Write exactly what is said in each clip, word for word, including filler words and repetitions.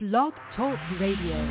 Blog Talk Radio.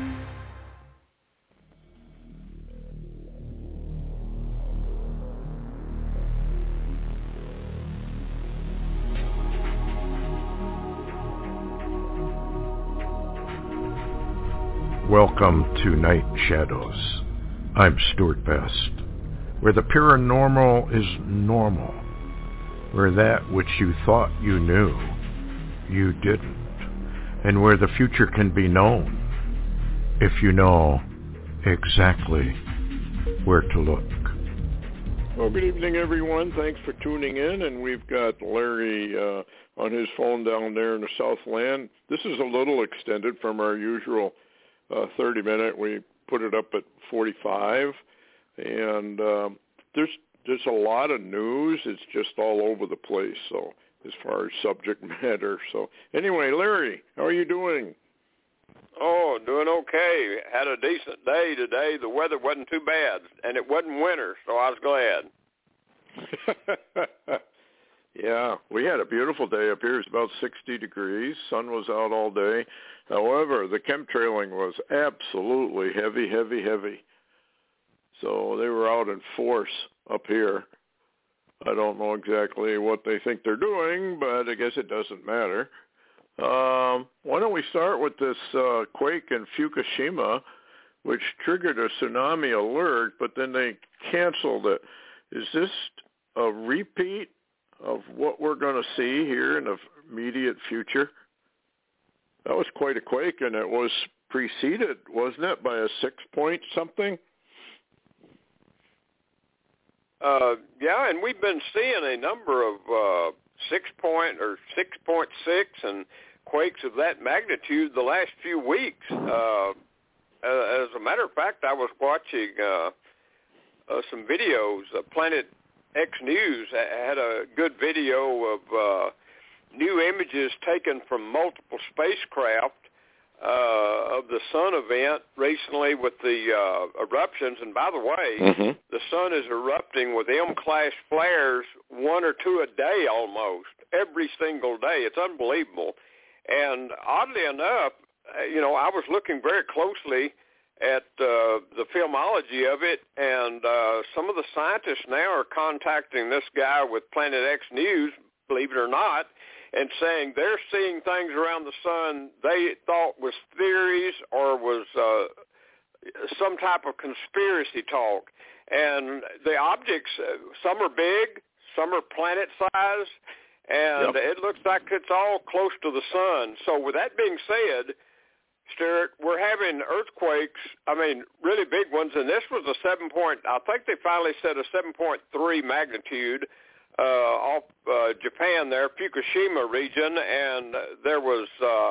Welcome to Night Shadows. I'm Stuart Best, where the paranormal is normal, where that which you thought you knew, you didn't, and where the future can be known if you know exactly where to look. Well, good evening, everyone. Thanks for tuning in, and we've got Larry uh, on his phone down there in the Southland. This is a little extended from our usual Uh, thirty minute. We put it up at forty-five, and uh, there's there's a lot of news. It's just all over the place. So as far as subject matter. So anyway, Larry, how are you doing? Oh, doing okay. Had a decent day today. The weather wasn't too bad, and it wasn't winter, so I was glad. Yeah, we had a beautiful day up here. It's about sixty degrees. Sun was out all day. However, the chemtrailing was absolutely heavy, heavy, heavy. So they were out in force up here. I don't know exactly what they think they're doing, but I guess it doesn't matter. Um, why don't we start with this uh, quake in Fukushima, which triggered a tsunami alert, but then they canceled it. Is this a repeat of what we're going to see here in the immediate future? That was quite a quake, and it was preceded, wasn't it, by a six-point something? Uh, yeah, and we've been seeing a number of uh, six-point or six point six and quakes of that magnitude the last few weeks. Uh, as a matter of fact, I was watching uh, uh, some videos. Uh, Planet X News had a good video of uh, new images taken from multiple spacecraft uh, of the sun event recently with the uh, eruptions. And by the way, mm-hmm. the sun is erupting with M-class flares, one or two a day almost, every single day. It's unbelievable. And oddly enough, you know, I was looking very closely at uh, the filmology of it, and uh, some of the scientists now are contacting this guy with Planet X News, believe it or not, and saying they're seeing things around the sun they thought was theories or was uh, some type of conspiracy talk. And the objects, uh, some are big, some are planet-sized, and yep. it looks like it's all close to the sun. So with that being said, Stuart, we're having earthquakes, I mean, really big ones, and this was a seven point, I think they finally said a seven point three magnitude uh, off uh, Japan there, Fukushima region, and there was,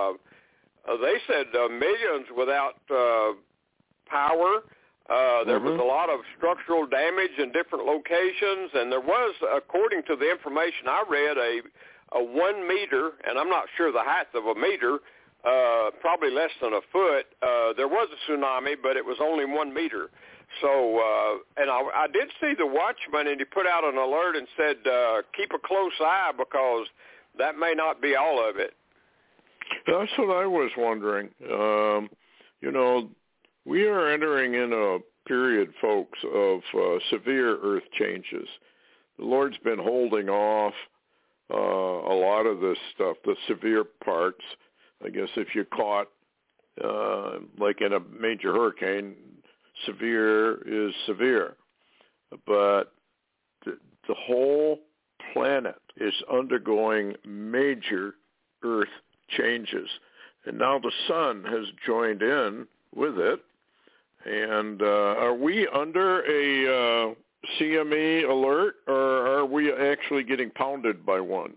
uh, they said uh, millions without uh, power. Uh, there mm-hmm. was a lot of structural damage in different locations, and there was, according to the information I read, a, a one meter, and I'm not sure the height of a meter, Uh, probably less than a foot. Uh, there was a tsunami, but it was only one meter. So, uh, and I, I did see the watchman, and he put out an alert and said, uh, keep a close eye because that may not be all of it. That's what I was wondering. Um, you know, we are entering in a period, folks, of uh, severe earth changes. The Lord's been holding off uh, a lot of this stuff, the severe parts. I guess if you're caught, uh, like in a major hurricane, severe is severe. But the, the whole planet is undergoing major earth changes. And now the sun has joined in with it. And uh, are we under a uh, C M E alert, or are we actually getting pounded by one?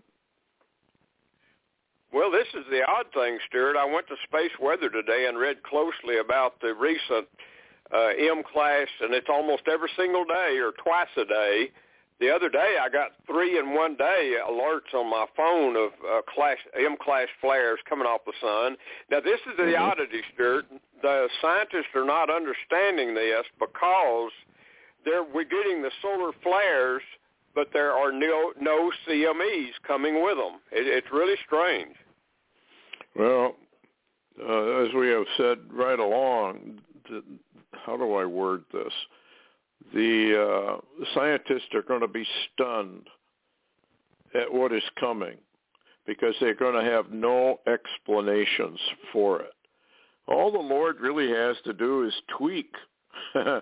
Well, this is the odd thing, Stuart. I went to Space Weather today and read closely about the recent uh, M-class, and it's almost every single day or twice a day. The other day, I got three in one day alerts on my phone of uh, class, M-class flares coming off the sun. Now, this is the mm-hmm. oddity, Stuart. The scientists are not understanding this because they're, we're getting the solar flares, but there are no, no C M Es coming with them. It, it's really strange. Well, uh, as we have said right along, the, how do I word this? The uh, scientists are going to be stunned at what is coming because they're going to have no explanations for it. All the Lord really has to do is tweak uh,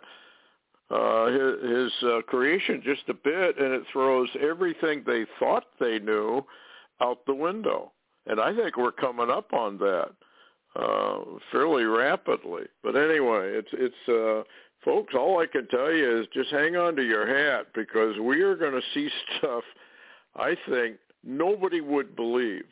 his, his uh, creation just a bit, and it throws everything they thought they knew out the window. And I think we're coming up on that uh, fairly rapidly. But anyway, it's it's uh, folks, all I can tell you is just hang on to your hat, because we are going to see stuff I think nobody would believe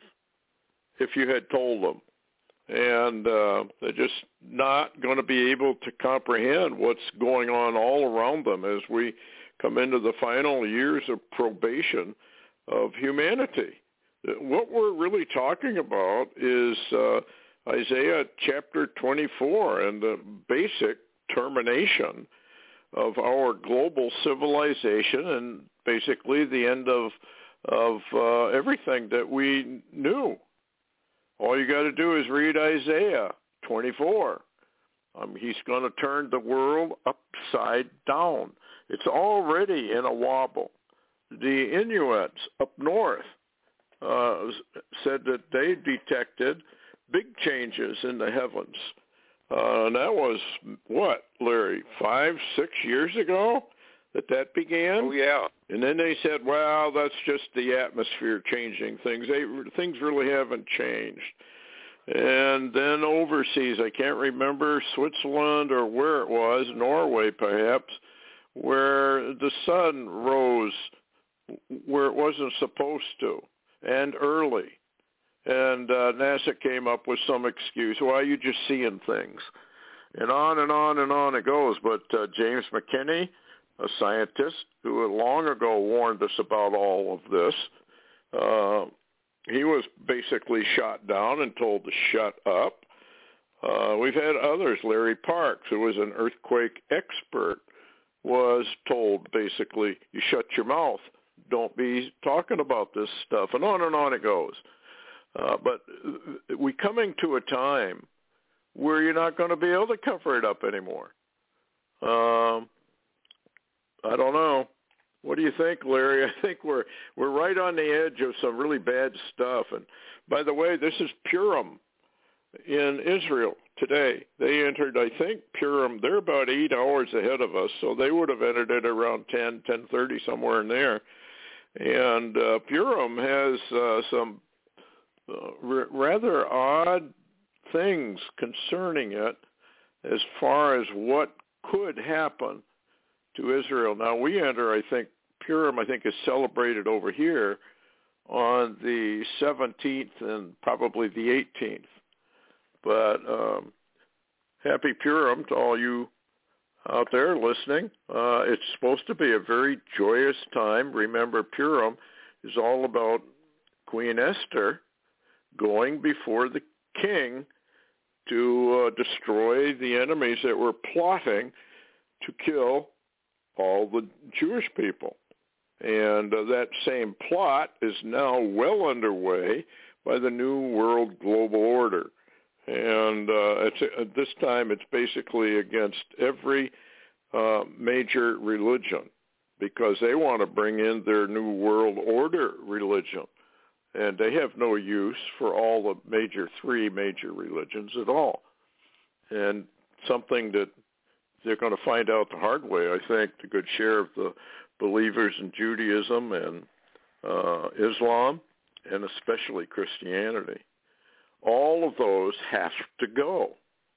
if you had told them. And uh, they're just not going to be able to comprehend what's going on all around them as we come into the final years of probation of humanity. What we're really talking about is uh, Isaiah chapter twenty-four and the basic termination of our global civilization and basically the end of of uh, everything that we knew. All you got to do is read Isaiah twenty-four. Um, he's going to turn the world upside down. It's already in a wobble. The Inuits up north uh, said that they detected big changes in the heavens. Uh, and that was, what, Larry, five, six years ago that that began? Oh, yeah. And then they said, well, that's just the atmosphere changing things. They, things really haven't changed. And then overseas, I can't remember, Switzerland or where it was, Norway perhaps, where the sun rose where it wasn't supposed to, and early. And uh, NASA came up with some excuse. Why, you just seeing things. And on and on and on it goes. But uh, James McKinney, a scientist who had long ago warned us about all of this, uh, he was basically shot down and told to shut up. Uh, we've had others. Larry Parks, who was an earthquake expert, was told basically, you shut your mouth. Don't be talking about this stuff. And on and on it goes. Uh, but we're coming to a time where you're not going to be able to cover it up anymore. Um, I don't know. What do you think, Larry? I think we're we're right on the edge of some really bad stuff. And by the way, this is Purim in Israel today. They entered, I think, Purim. They're about eight hours ahead of us, so they would have entered it around ten, ten thirty, somewhere in there. And uh, Purim has uh, some uh, r- rather odd things concerning it as far as what could happen to Israel. Now, we enter, I think, Purim, I think, is celebrated over here on the seventeenth and probably the eighteenth. But um, happy Purim to all you out there listening. Uh, it's supposed to be a very joyous time. Remember, Purim is all about Queen Esther going before the king to uh, destroy the enemies that were plotting to kill all the Jewish people. And uh, that same plot is now well underway by the New World Global Order. And uh, it's, at this time, it's basically against every uh, major religion because they want to bring in their New World Order religion. And they have no use for all the major, three major religions at all. And something that they're going to find out the hard way, I think, the good share of the believers in Judaism and uh, Islam, and especially Christianity. All of those have to go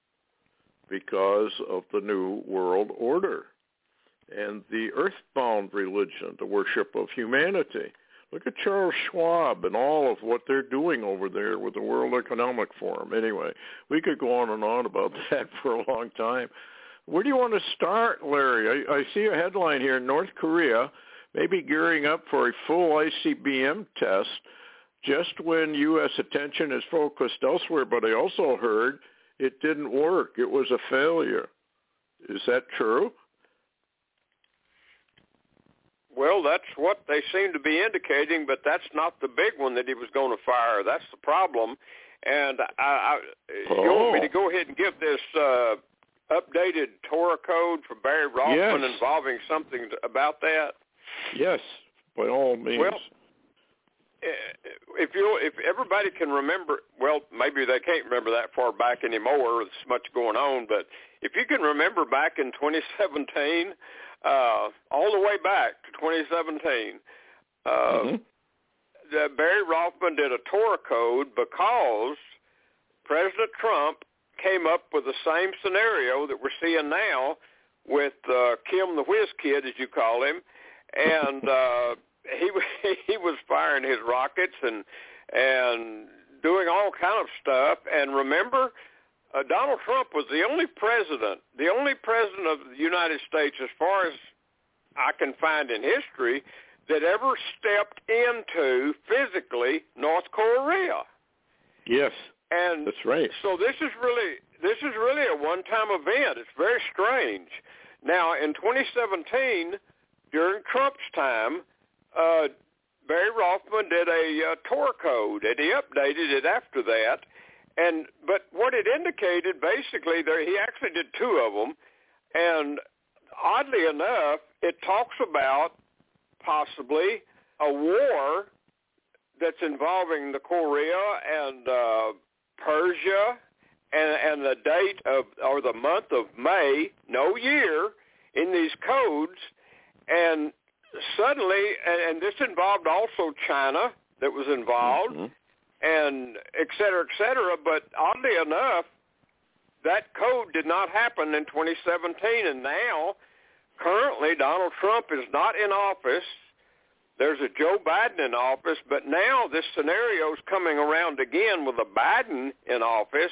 because of the New World Order and the earthbound religion, the worship of humanity. Look at Charles Schwab and all of what they're doing over there with the World Economic Forum. Anyway, we could go on and on about that for a long time. Where do you want to start, Larry? I, I see a headline here, North Korea may be gearing up for a full I C B M test just when U S attention is focused elsewhere, but I also heard it didn't work. It was a failure. Is that true? Well, that's what they seem to be indicating, but that's not the big one that he was going to fire. That's the problem. And I, I, oh. you want me to go ahead and give this uh, updated Torah code for Barry Rothman yes. involving something about that? Yes, by all means. Well, if you if everybody can remember, well, maybe they can't remember that far back anymore. There's much going on, but if you can remember back in twenty seventeen, uh, all the way back to twenty seventeen, uh, mm-hmm. the Barry Rothman did a Torah code because President Trump came up with the same scenario that we're seeing now with uh, Kim the Whiz Kid, as you call him, and uh, he he was firing his rockets and and doing all kind of stuff. And remember, uh, Donald Trump was the only president, the only president of the United States, as far as I can find in history, that ever stepped into physically North Korea. Yes, and that's right. So this is really this is really a one-time event. It's very strange. Now, in twenty seventeen, during Trump's time, uh, Barry Rothman did a uh, Torah code, and he updated it after that. And but what it indicated, basically, there he actually did two of them, and oddly enough, it talks about possibly a war that's involving the Korea and uh, Persia, and, and the date of or the month of May, no year, in these codes, and suddenly, and, and this involved also China that was involved, mm-hmm. and et cetera, et cetera. But oddly enough, that code did not happen in twenty seventeen, and now, currently, Donald Trump is not in office. There's a Joe Biden in office, but now this scenario is coming around again with a Biden in office,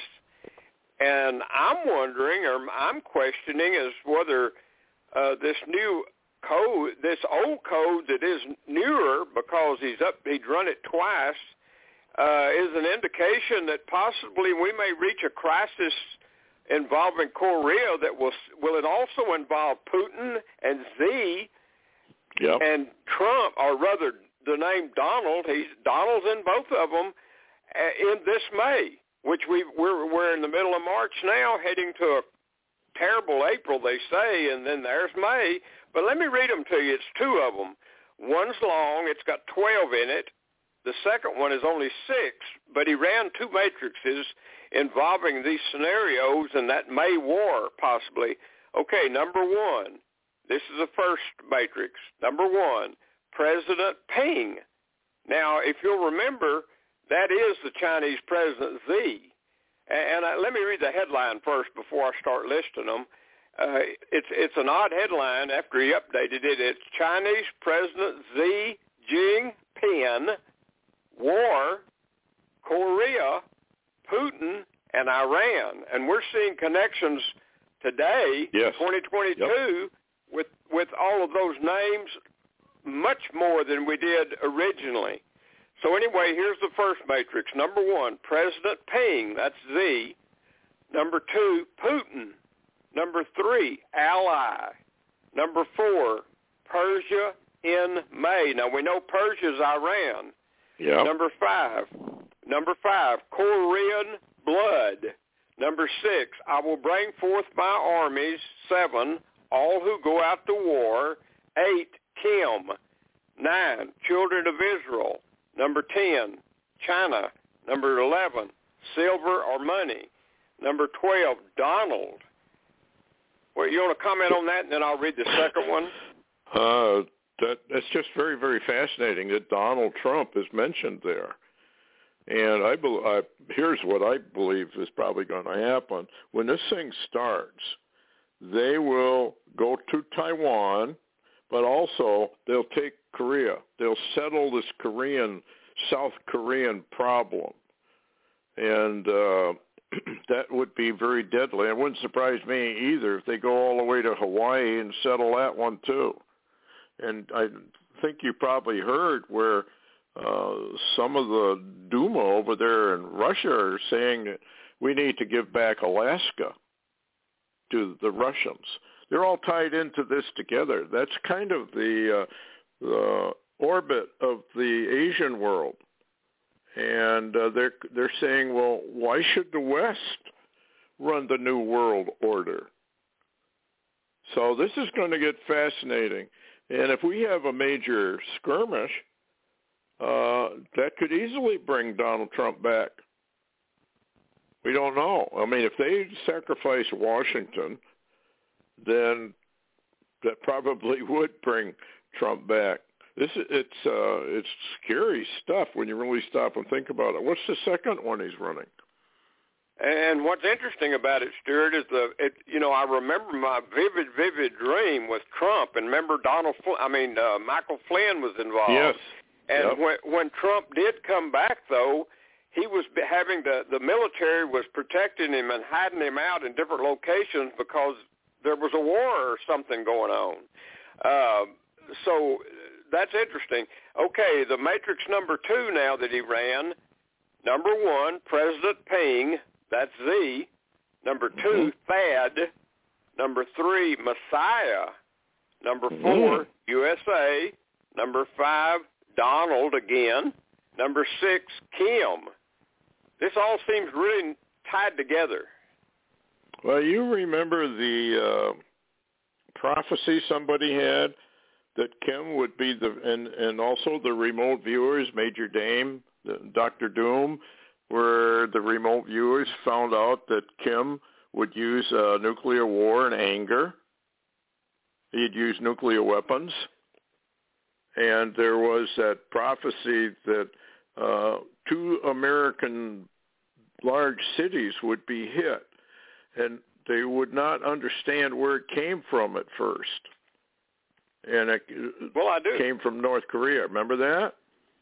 and I'm wondering, or I'm questioning, is whether uh, this new code, this old code that is newer because he's up, he'd run it twice, uh, is an indication that possibly we may reach a crisis involving Korea that will will it also involve Putin and Xi yep. and Trump, or rather the name Donald. He's Donald's in both of them uh, in this May, which we we're we're in the middle of March now, heading to a terrible April, they say, and then there's May. But let me read them to you. It's two of them. One's long. It's got twelve in it. The second one is only six, but he ran two matrices involving these scenarios and that May war, possibly. Okay, number one. This is the first matrix. Number one, President Ping. Now, if you'll remember, that is the Chinese President Xi. And I, let me read the headline first before I start listing them. Uh, it's it's an odd headline after he updated it. It's Chinese President Xi Jinping, War, Korea, Putin, and Iran. And we're seeing connections today, yes. twenty twenty-two, yep. with, with all of those names, much more than we did originally. So anyway, here's the first matrix. Number one, President Ping, that's Z. Number two, Putin. Number three, ally. Number four, Persia in May. Now, we know Persia's Iran. Yeah. Number five, number five, Korean blood. Number six, I will bring forth my armies. Seven, all who go out to war. Eight, Kim. Nine, children of Israel. Number ten, China. Number eleven, silver or money. Number twelve, Donald. Well, you want to comment on that, and then I'll read the second one? Uh, that, that's just very, very fascinating that Donald Trump is mentioned there. And I, be, I here's what I believe is probably going to happen. When this thing starts, they will go to Taiwan, but also they'll take Korea. They'll settle this Korean, South Korean problem. And uh, that would be very deadly. It wouldn't surprise me either if they go all the way to Hawaii and settle that one too. And I think you probably heard where uh, some of the Duma over there in Russia are saying that we need to give back Alaska to the Russians. They're all tied into this together. That's kind of the, uh, the orbit of the Asian world. And uh, they're they're saying, well, why should the West run the new world order? So this is going to get fascinating. And if we have a major skirmish, uh, that could easily bring Donald Trump back. We don't know. I mean, if they sacrifice Washington, then that probably would bring Trump back. This it's uh, it's scary stuff when you really stop and think about it. What's the second one he's running? And what's interesting about it, Stuart, is the it, you know I remember my vivid, vivid dream with Trump, and remember Donald, I mean uh, Michael Flynn was involved. Yes. And yep. when when Trump did come back, though, he was having the the military was protecting him and hiding him out in different locations because there was a war or something going on. Uh, so that's interesting. Okay, the matrix number two now that he ran, number one, President Ping, that's Z. Number two, mm-hmm. Thad. Number three, Messiah. Number four, mm-hmm. U S A. Number five, Donald again. Number six, Kim. This all seems really tied together. Well, you remember the uh, prophecy somebody had that Kim would be the, and, and also the remote viewers, Major Dame, Doctor Doom, where the remote viewers found out that Kim would use uh, nuclear war in anger. He'd use nuclear weapons. And there was that prophecy that uh, two American large cities would be hit, and they would not understand where it came from at first. And it well, I do. came from North Korea. Remember that?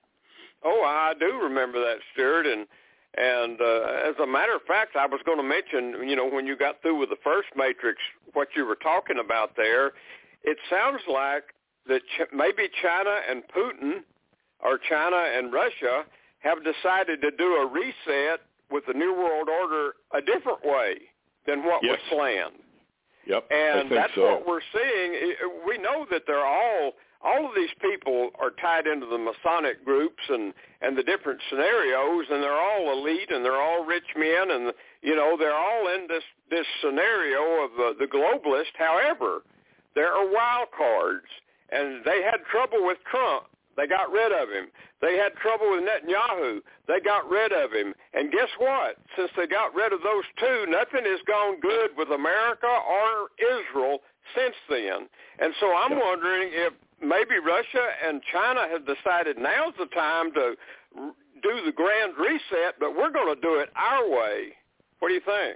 Oh, I do remember that, Stuart. And and uh, as a matter of fact, I was going to mention, you know, when you got through with the first matrix, what you were talking about there, it sounds like that ch- maybe China and Putin, or China and Russia, have decided to do a reset with the New World Order a different way than what yes. was planned. Yep, and I think that's so. what we're seeing. We know that they're all, all of these people are tied into the Masonic groups and, and the different scenarios, and they're all elite and they're all rich men, and, you know, they're all in this, this scenario of the, the globalist. However, there are wild cards, and they had trouble with Trump. They got rid of him. They had trouble with Netanyahu. They got rid of him. And guess what? Since they got rid of those two, nothing has gone good with America or Israel since then. And so I'm yeah. wondering if maybe Russia and China have decided now's the time to do the grand reset, but we're going to do it our way. What do you think?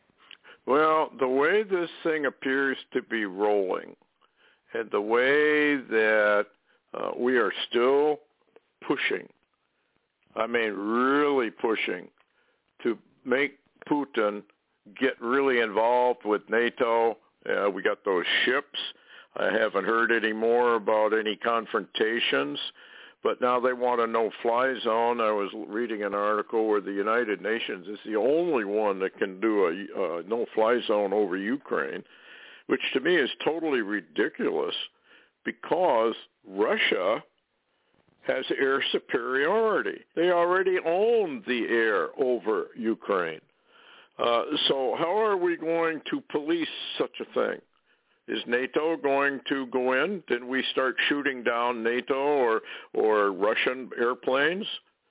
Well, the way this thing appears to be rolling, and the way that uh, we are still pushing, I mean really pushing, to make Putin get really involved with NATO. Uh, we got those ships. I haven't heard any more about any confrontations, but now they want a no-fly zone. I was reading an article where the United Nations is the only one that can do a, a no-fly zone over Ukraine, which to me is totally ridiculous because Russia has air superiority. They already own the air over Ukraine. Uh, so how are we going to police such a thing? Is NATO going to go in? Did we start shooting down NATO or or Russian airplanes?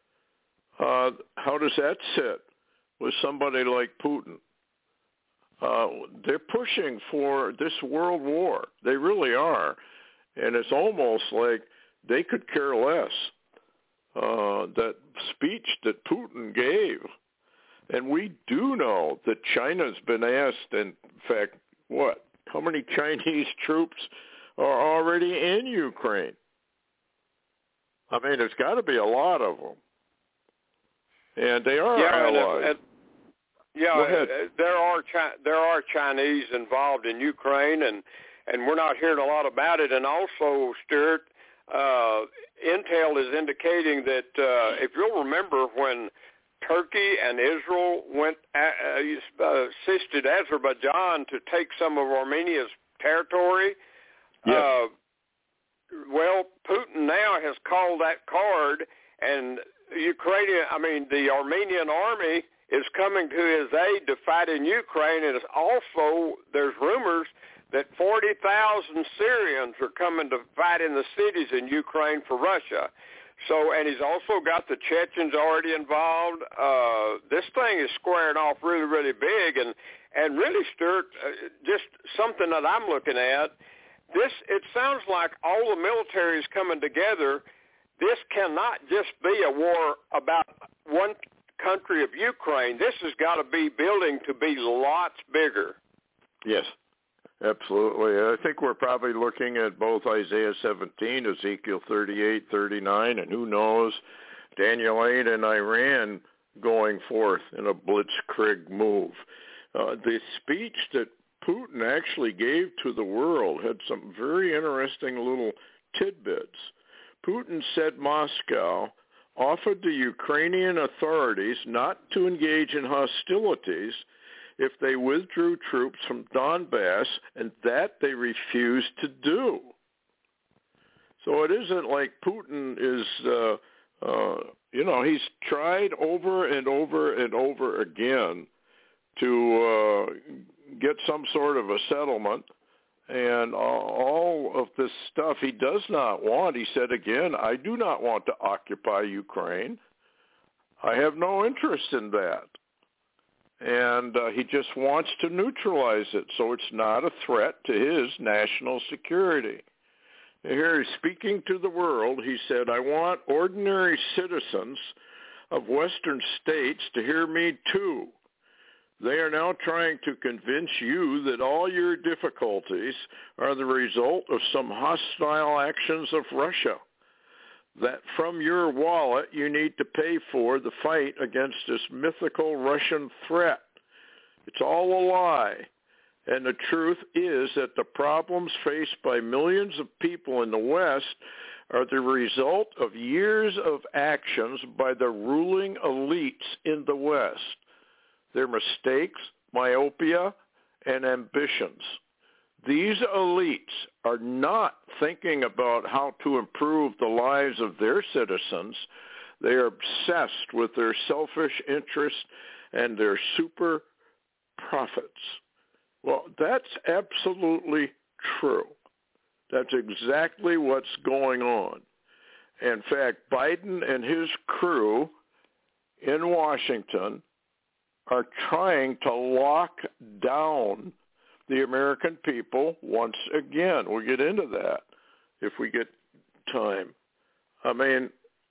Uh, how does that sit with somebody like Putin? Uh, they're pushing for this world war. They really are. And it's almost like they could care less. Uh, that speech that Putin gave. And we do know that China's been asked, in fact, what? How many Chinese troops are already in Ukraine? I mean, there's got to be a lot of them. And they are yeah, allies. And, and, yeah, there are Chi- there are Chinese involved in Ukraine, and, and we're not hearing a lot about it. And also, Stuart, uh, Intel is indicating that uh, if you'll remember when Turkey and Israel went uh, uh, assisted Azerbaijan to take some of Armenia's territory. Yeah. Uh, well, Putin now has called that card, and Ukrainian, I mean, the Armenian army is coming to his aid to fight in Ukraine, and it's also, there's rumors that forty thousand Syrians are coming to fight in the cities in Ukraine for Russia. So, and he's also got the Chechens already involved. Uh, this thing is squaring off really, really big, and, and really, Stuart, uh, just something that I'm looking at, this, it sounds like all the military is coming together. This cannot just be a war about one country of Ukraine. This has got to be building to be lots bigger. Yes, absolutely. I think we're probably looking at both Isaiah seventeen, Ezekiel thirty-eight, thirty-nine, and who knows, Daniel eight and Iran going forth in a blitzkrieg move. Uh, the speech that Putin actually gave to the world had some very interesting little tidbits. Putin said Moscow offered the Ukrainian authorities not to engage in hostilities if they withdrew troops from Donbass, and that they refused to do. So it isn't like Putin is, uh, uh, you know, he's tried over and over and over again to uh, get some sort of a settlement. And all of this stuff he does not want. He said again, I do not want to occupy Ukraine. I have no interest in that. And uh, he just wants to neutralize it so it's not a threat to his national security. Here, speaking to the world, he said, I want ordinary citizens of Western states to hear me too. They are now trying to convince you that all your difficulties are the result of some hostile actions of Russia, that from your wallet you need to pay for the fight against this mythical Russian threat. It's all a lie. And the truth is that the problems faced by millions of people in the West are the result of years of actions by the ruling elites in the West. Their mistakes, myopia, and ambitions. These elites are not thinking about how to improve the lives of their citizens. They are obsessed with their selfish interests and their super profits. Well, that's absolutely true. That's exactly what's going on. In fact, Biden and his crew in Washington are trying to lock down the American people once again. We'll get into that if we get time. I mean,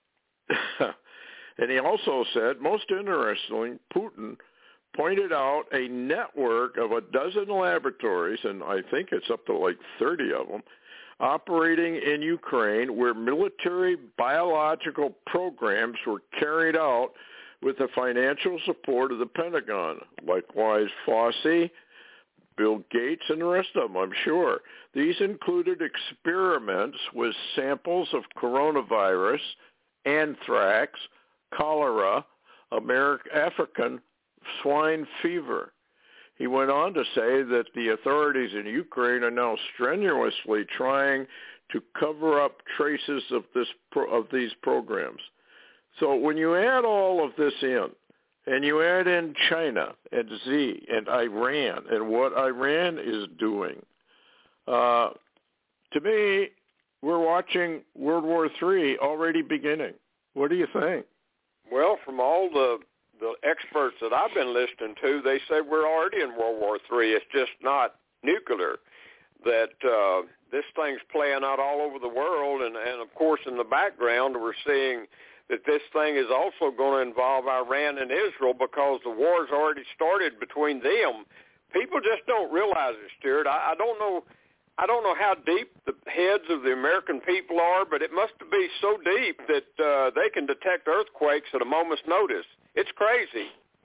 and he also said, most interestingly, Putin pointed out a network of a dozen laboratories, and I think it's up to like thirty of them, operating in Ukraine where military biological programs were carried out with the financial support of the Pentagon. Likewise, Fauci, Bill Gates, and the rest of them, I'm sure. These included experiments with samples of coronavirus, anthrax, cholera, American, African swine fever. He went on to say that the authorities in Ukraine are now strenuously trying to cover up traces of this of these programs. So when you add all of this in, and you add in China and Z and Iran and what Iran is doing, uh, to me, we're watching World War Three already beginning. What do you think? Well, from all the the experts that I've been listening to, they say we're already in World War Three. It's just not nuclear. That uh, this thing's playing out all over the world, and, and of course in the background we're seeing that this thing is also going to involve Iran and Israel because the war's already started between them. People just don't realize it, Stuart. I, I don't know. I don't know how deep the heads of the American people are, but it must be so deep that uh, they can detect earthquakes at a moment's notice. It's crazy.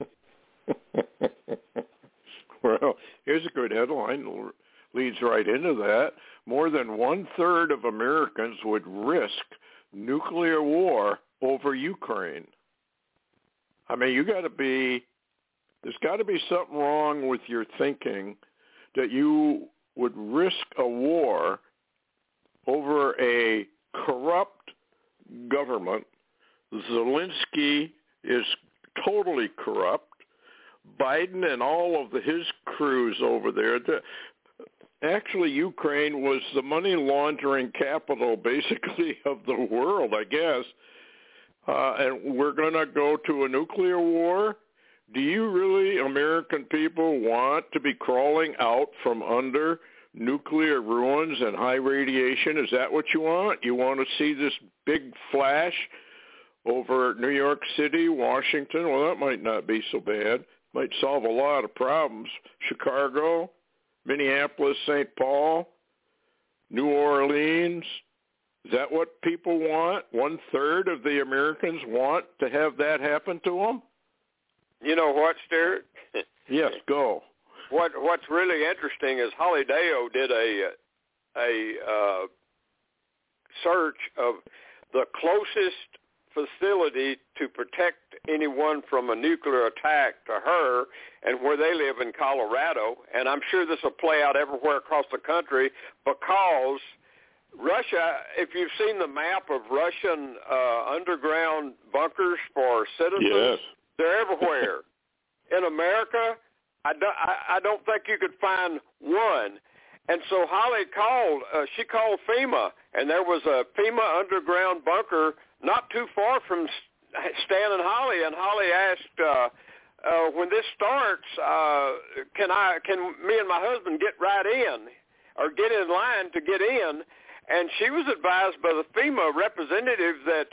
Well, here's a good headline. Leads right into that. More than one-third of Americans would risk nuclear war over Ukraine. I mean, you got to be, there's got to be something wrong with your thinking that you would risk a war over a corrupt government Zelensky is totally corrupt. Biden and all of the, his crews over there. The, actually, Ukraine was the money laundering capital, basically, of the world, I guess. Uh, and we're going to go to a nuclear war? Do you really, American people, want to be crawling out from under nuclear ruins and high radiation? Is that what you want? You want to see this big flash over New York City, Washington? Well, that might not be so bad. Might solve a lot of problems. Chicago, Minneapolis, Saint Paul, New Orleans. Is that what people want? One-third of the Americans want to have that happen to them? You know what, Stuart? Yes, go. What What's really interesting is Holly Deo did a a uh, search of the closest facility to protect anyone from a nuclear attack to her, and where they live in Colorado. And I'm sure this will play out everywhere across the country, because Russia, if you've seen the map of Russian uh, underground bunkers for citizens, yes. They're everywhere. In America, I don't, I, I don't think you could find one. And so Holly called, uh, she called FEMA, and there was a FEMA underground bunker not too far from Stan and Holly. And Holly asked, uh, uh, when this starts, uh, can I, can me and my husband get right in or get in line to get in? And she was advised by the FEMA representative that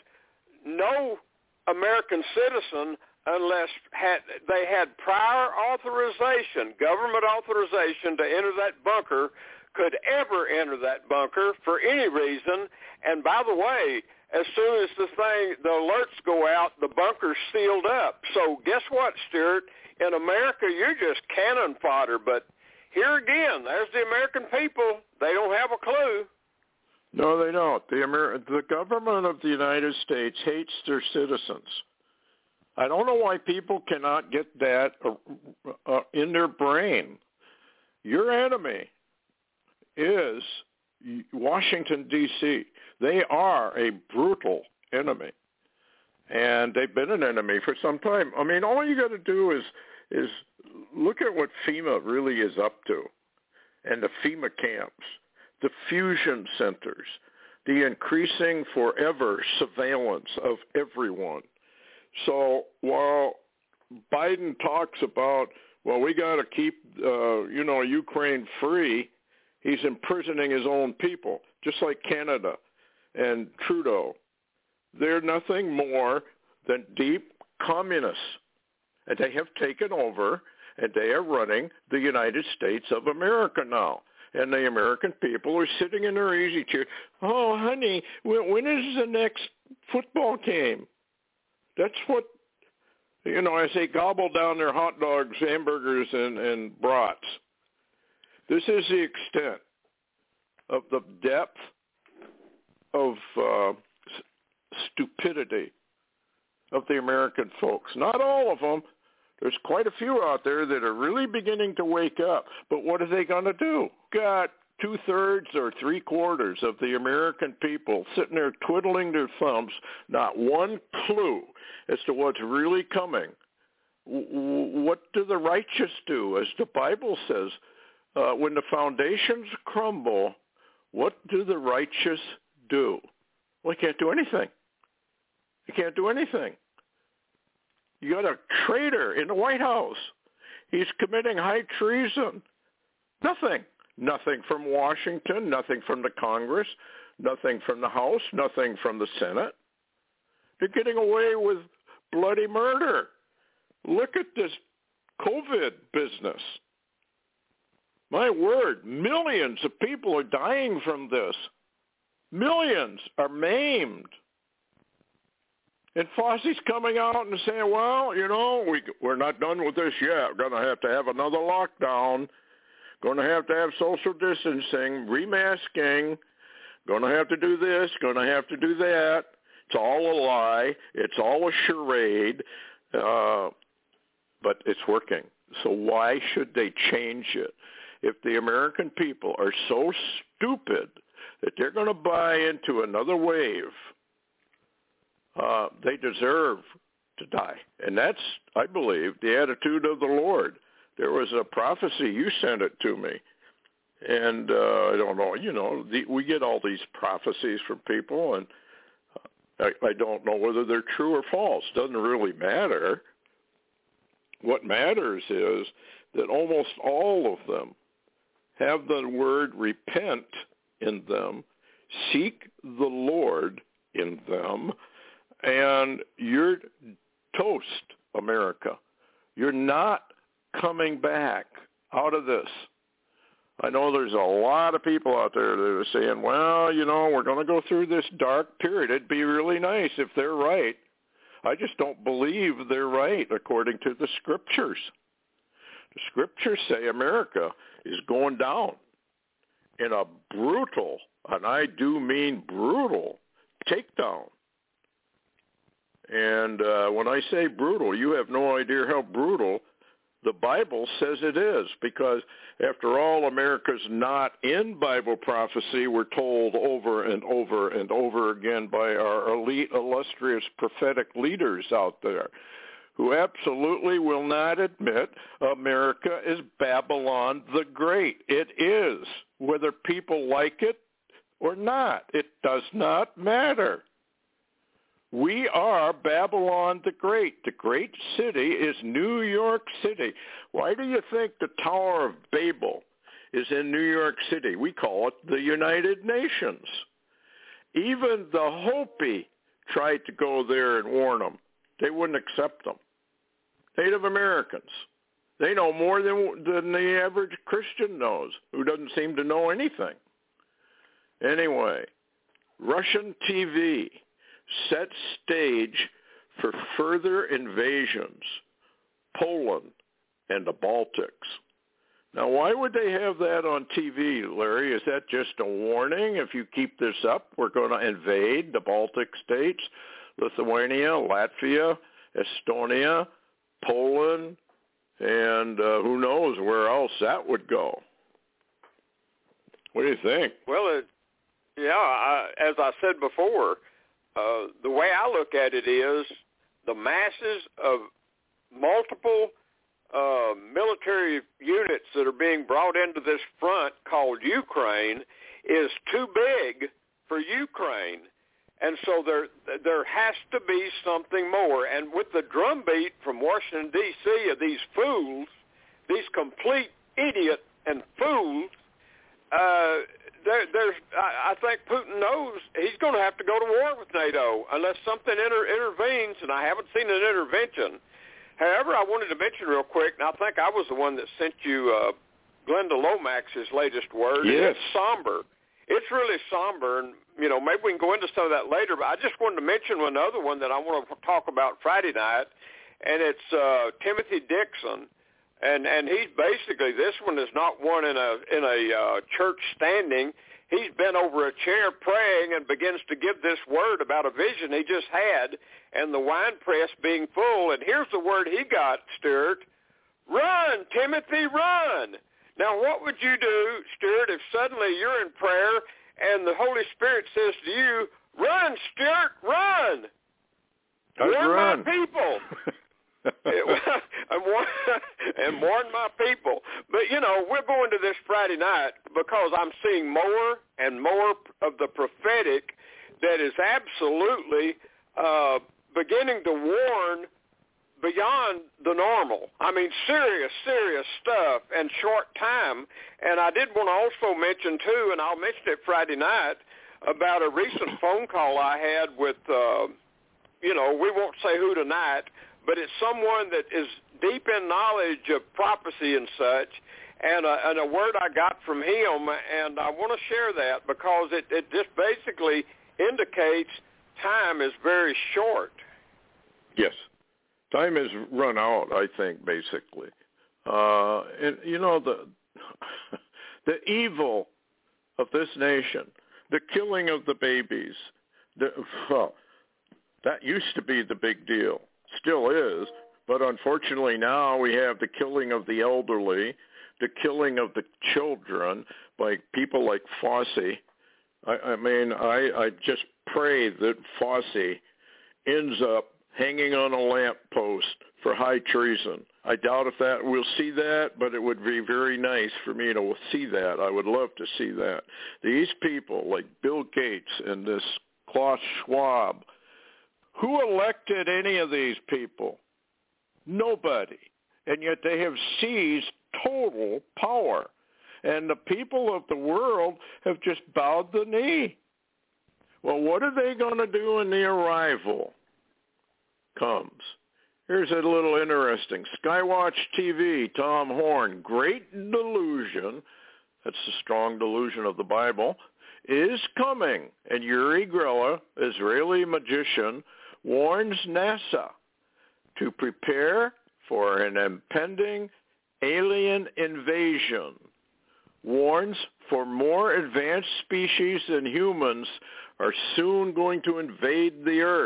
no American citizen, unless had, they had prior authorization, government authorization to enter that bunker, could ever enter that bunker for any reason. And by the way, as soon as the thing, the alerts go out, the bunker's sealed up. So guess what, Stuart? In America, you're just cannon fodder. But here again, there's the American people. They don't have a clue. No, they don't. The Amer- the government of the United States hates their citizens. I don't know why people cannot get that uh, uh, in their brain. Your enemy is Washington, D C They are a brutal enemy, and they've been an enemy for some time. I mean, all you got to do is is look at what FEMA really is up to, and the FEMA camps, the fusion centers, the increasing forever surveillance of everyone. So while Biden talks about, well, we got to keep, uh, you know, Ukraine free, he's imprisoning his own people, just like Canada and Trudeau. They're nothing more than deep communists, and they have taken over, and they are running the United States of America now. And the American people are sitting in their easy chair. Oh, honey, when, when is the next football game? That's what, you know, as they gobble down their hot dogs, hamburgers, and, and brats. This is the extent of the depth of uh, stupidity of the American folks. Not all of them. There's quite a few out there that are really beginning to wake up. But what are they going to do? Got two-thirds or three-quarters of the American people sitting there twiddling their thumbs, not one clue as to what's really coming. What do the righteous do? As the Bible says, uh, when the foundations crumble, what do the righteous do? Well, they can't do anything. They can't do anything. You got a traitor in the White House. He's committing high treason. Nothing. Nothing from Washington, nothing from the Congress, nothing from the House, nothing from the Senate. They're getting away with bloody murder. Look at this COVID business. My word, millions of people are dying from this. Millions are maimed. And Fauci's coming out and saying, well, you know, we, we're not done with this yet. We're going to have to have another lockdown. Going to have to have social distancing, remasking. Going to have to do this. Going to have to do that. It's all a lie. It's all a charade. Uh, but it's working. So why should they change it? If the American people are so stupid that they're going to buy into another wave uh, they deserve to die. And that's, I believe, the attitude of the Lord. There was a prophecy. You sent it to me. And uh, I don't know, you know, the, we get all these prophecies from people, and I, I don't know whether they're true or false. Doesn't really matter. What matters is that almost all of them have the word repent in them, seek the Lord in them, and you're toast, America. You're not coming back out of this. I know there's a lot of people out there that are saying, well, you know, we're going to go through this dark period. It'd be really nice if they're right. I just don't believe they're right according to the scriptures. The scriptures say America is going down in a brutal, and I do mean brutal, takedown. And uh, when I say brutal, you have no idea how brutal the Bible says it is, because after all, America's not in Bible prophecy. We're told over and over and over again by our elite, illustrious prophetic leaders out there, who absolutely will not admit America is Babylon the Great. It is, whether people like it or not. It does not matter. We are Babylon the Great. The great city is New York City. Why do you think the Tower of Babel is in New York City? We call it the United Nations. Even the Hopi tried to go there and warn them. They wouldn't accept them. Native Americans. They know more than, than the average Christian knows, who doesn't seem to know anything. Anyway, Russian T V set stage for further invasions, Poland and the Baltics. Now, why would they have that on T V, Larry? Is that just a warning? If you keep this up, we're going to invade the Baltic states, Lithuania, Latvia, Estonia, Poland, and uh, who knows where else that would go. What do you think? Well, it, yeah, I, as I said before, Uh, the way I look at it is the masses of multiple uh, military units that are being brought into this front called Ukraine is too big for Ukraine. And so there there has to be something more. And with the drumbeat from Washington, D C of these fools, these complete idiot and fools, uh, There, there's, I, I think Putin knows he's going to have to go to war with NATO unless something inter, intervenes, and I haven't seen an intervention. However, I wanted to mention real quick, and I think I was the one that sent you uh, Glenda Lomax's latest word. Yes. It's somber. It's really somber, and, you know, maybe we can go into some of that later, but I just wanted to mention another one that I want to talk about Friday night, and it's uh, Timothy Dixon. And and he's basically, this one is not one in a in a uh, church standing. He's bent over a chair praying and begins to give this word about a vision he just had and the wine press being full. And here's the word he got, Stuart. Run, Timothy, run. Now, what would you do, Stuart, if suddenly you're in prayer and the Holy Spirit says to you, run, Stuart, run. I'd run, run. my people. and, warn, and warn my people. But, you know, we're going to this Friday night because I'm seeing more and more of the prophetic that is absolutely uh, beginning to warn beyond the normal. I mean, serious, serious stuff and short time. And I did want to also mention, too, and I'll mention it Friday night, about a recent phone call I had with, uh, you know, we won't say who tonight, but it's someone that is deep in knowledge of prophecy and such, and a, and a word I got from him, and I want to share that because it, it just basically indicates time is very short. Yes. Time has run out, I think, basically. Uh, and, you know, the the evil of this nation, the killing of the babies, the, well, that used to be the big deal. Still is, but unfortunately now we have the killing of the elderly, the killing of the children by people like Fauci. I, I mean, I, I just pray that Fauci ends up hanging on a lamppost for high treason. I doubt if that we'll see that, but it would be very nice for me to see that. I would love to see that. These people like Bill Gates and this Klaus Schwab, who elected any of these people? Nobody. And yet they have seized total power. And the people of the world have just bowed the knee. Well, what are they going to do when the arrival comes? Here's a little interesting. Skywatch T V, Tom Horn, great delusion, that's the strong delusion of the Bible, is coming. And Uri Grella, Israeli magician, warns NASA to prepare for an impending alien invasion. Warns for more advanced species than humans are soon going to invade the Earth.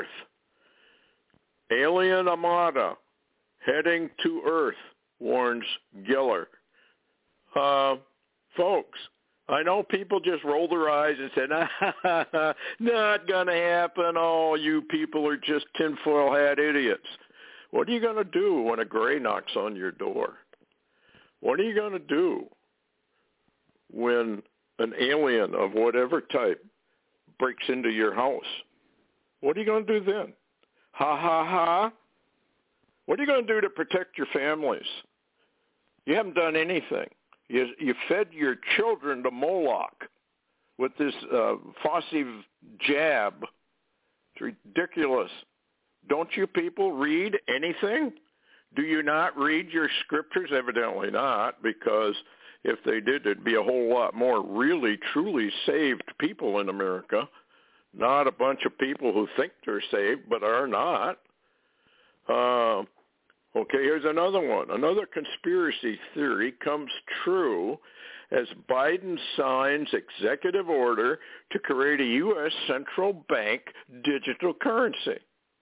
Alien Armada heading to Earth, warns Giller. Uh, folks, I know people just roll their eyes and say, nah, not going to happen. Oh, you people are just tinfoil hat idiots. What are you going to do when a gray knocks on your door? What are you going to do when an alien of whatever type breaks into your house? What are you going to do then? Ha, ha, ha. What are you going to do to protect your families? You haven't done anything. You, you fed your children to Moloch with this uh, Fossey jab. It's ridiculous. Don't you people read anything? Do you not read your scriptures? Evidently not, because if they did, there'd be a whole lot more really, truly saved people in America. Not a bunch of people who think they're saved but are not. Uh, okay, here's another one. Another conspiracy theory comes true as Biden signs executive order to create a U S central bank digital currency.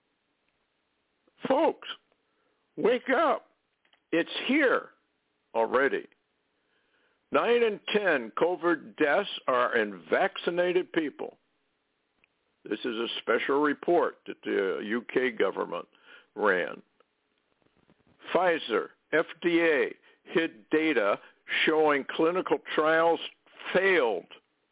Folks, wake up. It's here already. Nine in ten COVID deaths are in vaccinated people. This is a special report that the U K government ran. Pfizer, F D A, hid data showing clinical trials failed.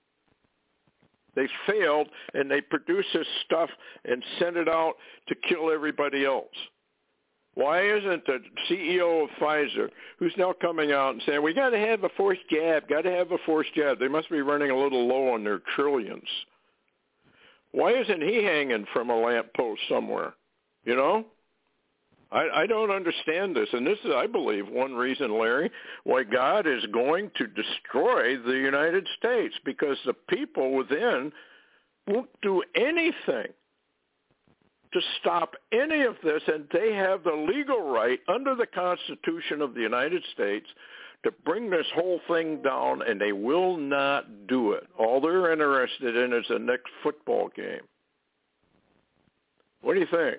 They failed, and they produced this stuff and sent it out to kill everybody else. Why isn't the C E O of Pfizer, who's now coming out and saying, we got to have a forced jab, got to have a forced jab. They must be running a little low on their trillions. Why isn't he hanging from a lamppost somewhere? You know? I, I don't understand this. And this is, I believe, one reason, Larry, why God is going to destroy the United States, because the people within won't do anything to stop any of this, and they have the legal right under the Constitution of the United States to bring this whole thing down, and they will not do it. All they're interested in is the next football game. What do you think?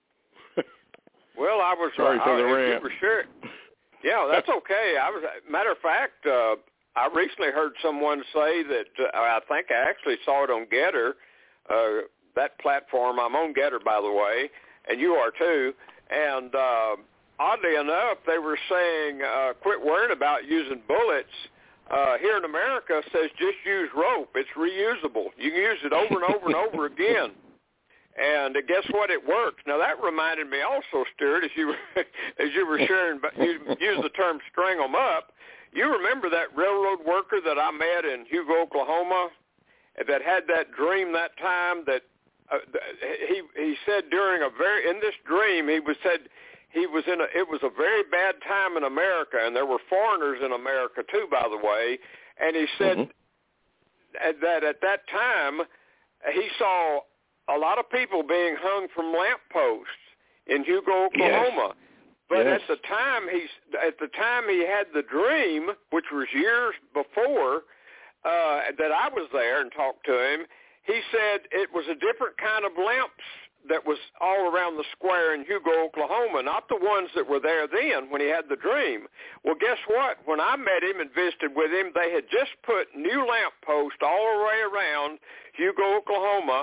Well, I was sorry uh, for the I, rant. For sure. Yeah, that's okay. I was. Matter of fact, uh, I recently heard someone say that. Uh, I think I actually saw it on Getter. Uh, that platform, I'm on Getter, by the way, and you are too. And uh, oddly enough, they were saying, uh, quit worrying about using bullets. Uh, here in America, says just use rope. It's reusable. You can use it over and over and over again. And uh, guess what? It works. Now that reminded me also, Stuart, as you were, as you were sharing, but you used the term "string them up." You remember that railroad worker that I met in Hugo, Oklahoma, that had that dream that time that uh, he he said during a very in this dream he was said he was in a it was a very bad time in America, and there were foreigners in America too, by the way. And he said mm-hmm. that at that time he saw a lot of people being hung from lampposts in Hugo, Oklahoma. Yes. But yes. at the time he's at the time he had the dream, which was years before uh, that I was there and talked to him, he said it was a different kind of lamps that was all around the square in Hugo, Oklahoma, not the ones that were there then when he had the dream. Well, guess what? When I met him and visited with him, they had just put new lamp posts all the way around Hugo, Oklahoma,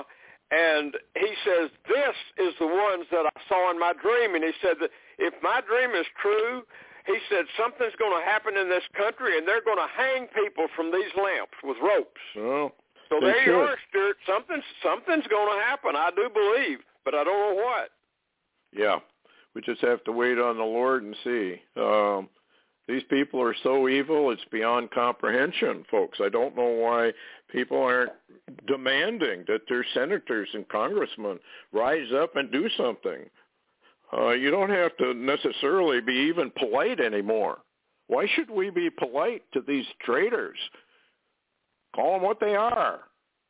And he says, this is the ones that I saw in my dream. And he said that if my dream is true, he said something's going to happen in this country, and they're going to hang people from these lamps with ropes. Well, so there you are, Stuart. Something's, something's going to happen, I do believe, but I don't know what. Yeah, we just have to wait on the Lord and see. Um, these people are so evil, it's beyond comprehension, folks. I don't know why people aren't demanding that their senators and congressmen rise up and do something. Uh, you don't have to necessarily be even polite anymore. Why should we be polite to these traitors? Call them what they are.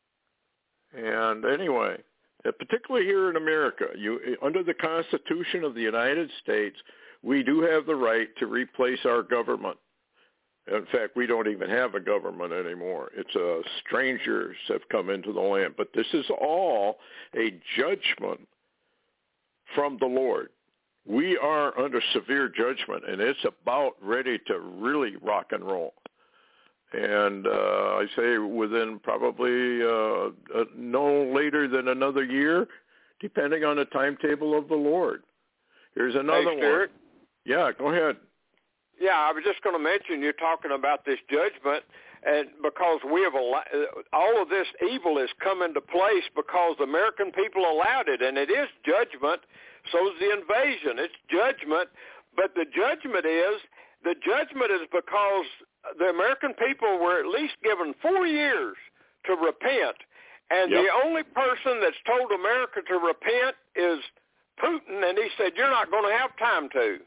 And anyway, particularly here in America, you, under the Constitution of the United States, we do have the right to replace our government. In fact, we don't even have a government anymore. It's uh, strangers have come into the land. But this is all a judgment from the Lord. We are under severe judgment, and it's about ready to really rock and roll. And uh, I say within probably uh, uh, no later than another year, depending on the timetable of the Lord. Here's another hey, Stuart. one. Yeah, go ahead. Yeah, I was just going to mention you're talking about this judgment, and because we have all of this evil has come into place because the American people allowed it, and it is judgment. So is the invasion. It's judgment, but the judgment is the judgment is because the American people were at least given four years to repent, and yep. the only person that's told America to repent is Putin, and he said you're not going to have time to.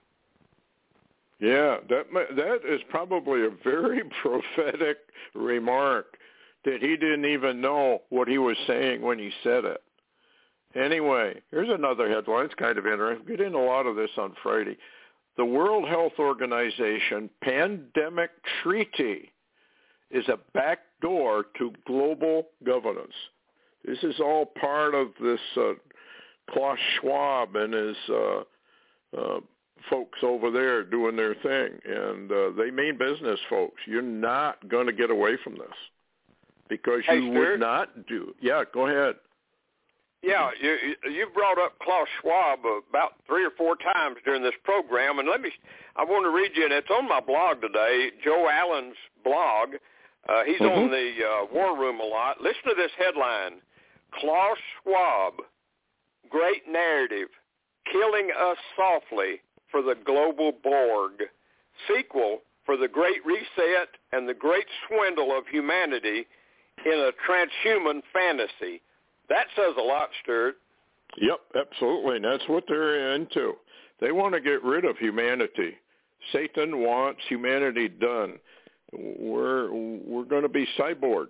Yeah, that that is probably a very prophetic remark that he didn't even know what he was saying when he said it. Anyway, here's another headline. It's kind of interesting. We get into a lot of this on Friday. The World Health Organization Pandemic Treaty is a backdoor to global governance. This is all part of this uh, Klaus Schwab and his uh, uh, folks over there doing their thing. And uh, they mean business, folks. You're not going to get away from this because hey, you Stuart? would not do. Yeah, go ahead. Yeah, you you brought up Klaus Schwab about three or four times during this program, and let me, I want to read you, and it's on my blog today, Joe Allen's blog. Uh, he's mm-hmm. on the uh, War Room a lot. Listen to this headline, Klaus Schwab, Great Narrative, Killing Us Softly for the Global Borg, sequel for the Great Reset and the Great Swindle of Humanity in a Transhuman Fantasy. That says a lot, Stuart. Yep, absolutely. And that's what they're into. They want to get rid of humanity. Satan wants humanity done. We're we're going to be cyborgs.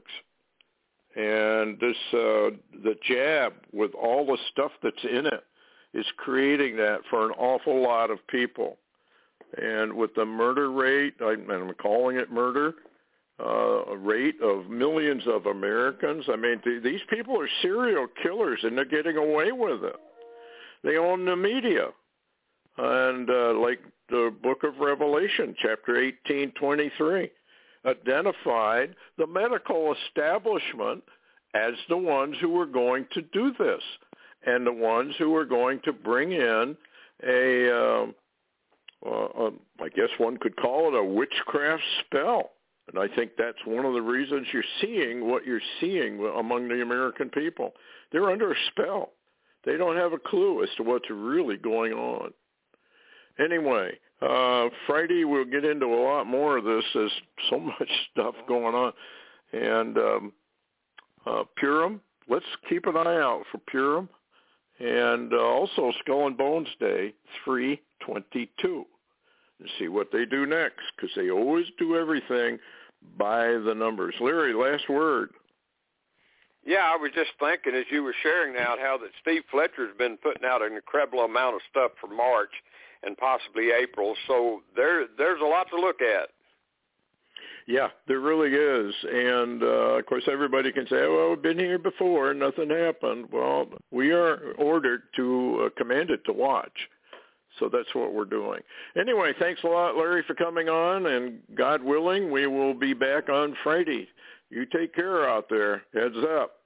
And this uh, the jab with all the stuff that's in it is creating that for an awful lot of people. And with the murder rate, I'm calling it murder, Uh, a rate of millions of Americans. I mean, th- these people are serial killers, and they're getting away with it. They own the media. And uh, like the book of Revelation, chapter eighteen twenty-three, identified the medical establishment as the ones who were going to do this and the ones who were going to bring in a, um, uh, a I guess one could call it a witchcraft spell. And I think that's one of the reasons you're seeing what you're seeing among the American people. They're under a spell. They don't have a clue as to what's really going on. Anyway, uh, Friday we'll get into a lot more of this. There's so much stuff going on. And um, uh, Purim, let's keep an eye out for Purim. And uh, also Skull and Bones Day, three twenty-two. And see what they do next, because they always do everything by the numbers. Larry, last word. Yeah, I was just thinking as you were sharing out how that Steve Fletcher's been putting out an incredible amount of stuff for March and possibly April. So there, there's a lot to look at. Yeah, there really is. And, uh, of course, everybody can say, well, we've been here before and nothing happened. Well, we are ordered to, uh, commanded to watch. So that's what we're doing. Anyway, thanks a lot, Larry, for coming on. And God willing, we will be back on Friday. You take care out there. Heads up.